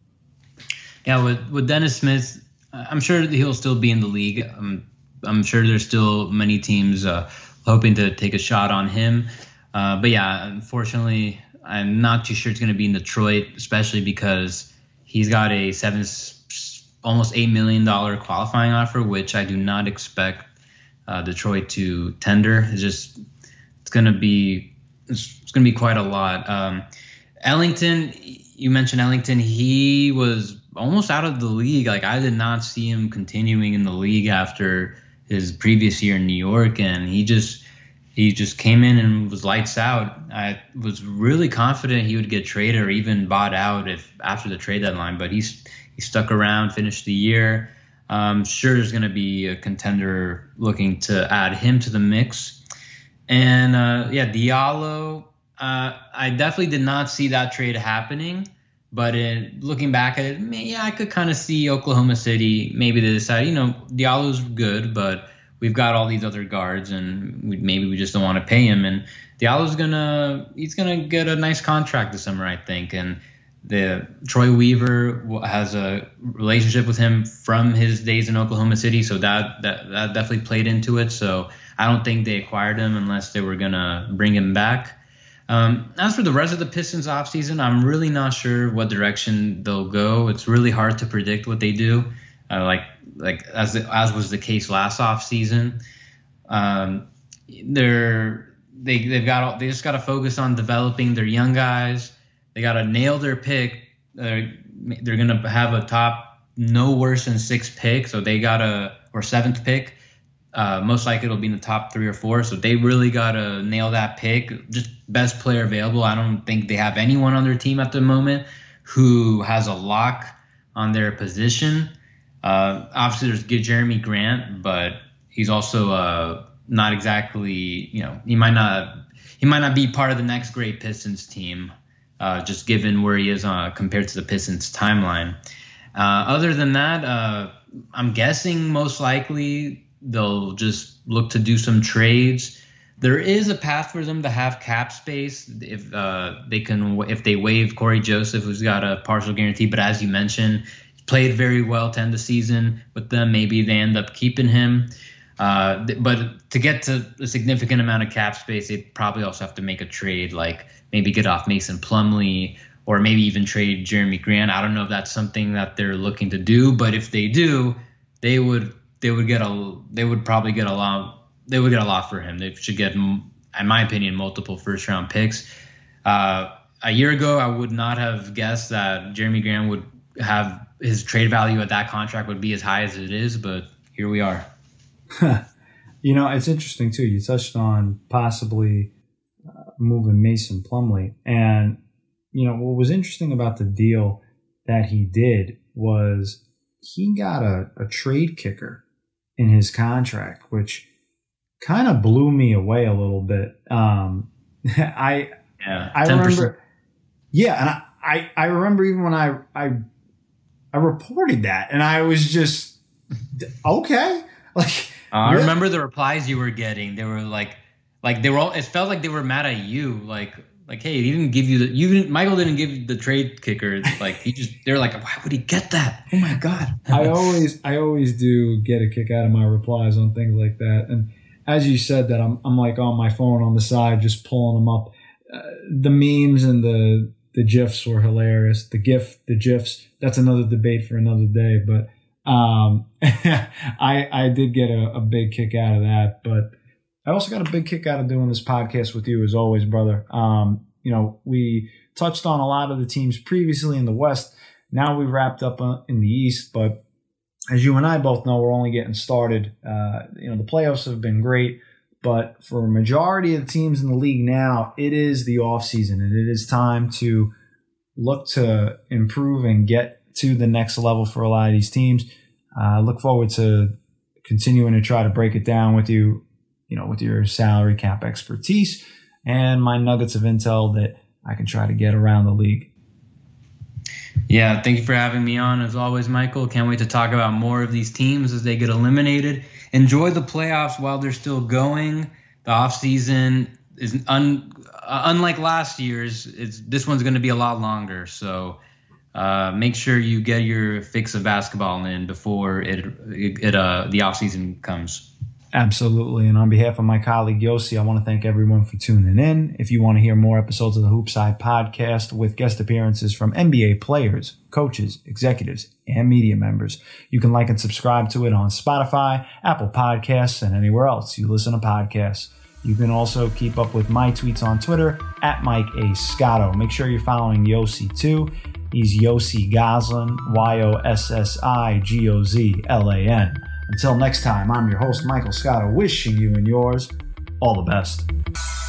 Yeah, with, with Dennis Smith, I'm sure he'll still be in the league. I'm, I'm sure there's still many teams uh, hoping to take a shot on him. Uh, but yeah, unfortunately, I'm not too sure it's going to be in Detroit, especially because he's got a seven, almost eight million dollars qualifying offer, which I do not expect uh, Detroit to tender. It's just, it's going to be, it's, it's going to be quite a lot. Um, Ellington, you mentioned Ellington. He was almost out of the league. Like, I did not see him continuing in the league after his previous year in New York, and he just he just came in and was lights out. I was really confident he would get traded or even bought out if after the trade deadline, but he's he stuck around, finished the year. Um, sure, there's going to be a contender looking to add him to the mix. And, uh, yeah, Diallo, uh, I definitely did not see that trade happening. But in, looking back at it, yeah, I could kind of see Oklahoma City maybe they decide, you know, Diallo's good, but we've got all these other guards, and we, maybe we just don't want to pay him. And Diallo's gonna he's gonna get a nice contract this summer, I think. And the Troy Weaver has a relationship with him from his days in Oklahoma City, so that that that definitely played into it. So I don't think they acquired him unless they were gonna bring him back. Um, as for the rest of the Pistons offseason, I'm really not sure what direction they'll go. It's really hard to predict what they do, uh, like like as the, as was the case last offseason. Um, they're they they've got they just got to focus on developing their young guys. They got to nail their pick. They're, they're gonna have a top no worse than sixth pick, so they gotta or seventh pick. Uh, most likely it'll be in the top three or four. So they really got to nail that pick. Just best player available. I don't think they have anyone on their team at the moment who has a lock on their position. Uh, obviously, there's good Jeremy Grant, but he's also uh, not exactly, you know, he might not he might not be part of the next great Pistons team, uh, just given where he is uh, compared to the Pistons timeline. Uh, other than that, uh, I'm guessing most likely they'll just look to do some trades. There is a path for them to have cap space if uh, they can, if they waive Corey Joseph, who's got a partial guarantee. But as you mentioned, he played very well to end the season with them. Maybe they end up keeping him. Uh, but to get to a significant amount of cap space, they probably also have to make a trade, like maybe get off Mason Plumlee or maybe even trade Jeremy Grant. I don't know if that's something that they're looking to do, but if they do, they would. They would get a. They would probably get a lot. They would get a lot for him. They should get, in my opinion, multiple first-round picks. Uh, a year ago, I would not have guessed that Jeremy Grant would have his trade value at that contract would be as high as it is. But here we are. You know, it's interesting too. You touched on possibly uh, moving Mason Plumlee, and you know what was interesting about the deal that he did was he got a, a trade kicker in his contract, which kind of blew me away a little bit. Um, I yeah, I remember, yeah, and I, I, I remember even when I, I I reported that, and I was just okay. Like uh, I really? remember the replies you were getting. They were like, like they were all. It felt like they were mad at you, like. Like, hey, he didn't give you the you didn't Michael didn't give you the trade kicker. Like he just they're like, why would he get that? Oh my God. I always I always do get a kick out of my replies on things like that. And as you said that, I'm I'm like on my phone on the side just pulling them up. Uh, the memes and the the GIFs were hilarious. The GIF, the GIFs, that's another debate for another day. But um, I I did get a, a big kick out of that. But I also got a big kick out of doing this podcast with you as always, brother. Um, you know, we touched on a lot of the teams previously in the West. Now we've wrapped up in the East, but as you and I both know, we're only getting started. Uh, you know, the playoffs have been great, but for a majority of the teams in the league now, it is the offseason, and it is time to look to improve and get to the next level for a lot of these teams. I uh, look forward to continuing to try to break it down with you, you know, with your salary cap expertise and my nuggets of intel that I can try to get around the league. Yeah, thank you for having me on. As always, Michael, can't wait to talk about more of these teams as they get eliminated. Enjoy the playoffs while they're still going. The offseason is un, uh, unlike last year's. It's, this one's going to be a lot longer. So uh, make sure you get your fix of basketball in before it, it, it uh, the offseason comes. Absolutely. And on behalf of my colleague Yossi, I want to thank everyone for tuning in. If you want to hear more episodes of the Hoopside podcast with guest appearances from N B A players, coaches, executives, and media members, you can like and subscribe to it on Spotify, Apple Podcasts, and anywhere else you listen to podcasts. You can also keep up with my tweets on Twitter at Mike A. Scotto. Make sure you're following Yossi too. He's Yossi Gozlan, Y O S S I G O Z L A N. Until next time, I'm your host, Michael Scotto, wishing you and yours all the best.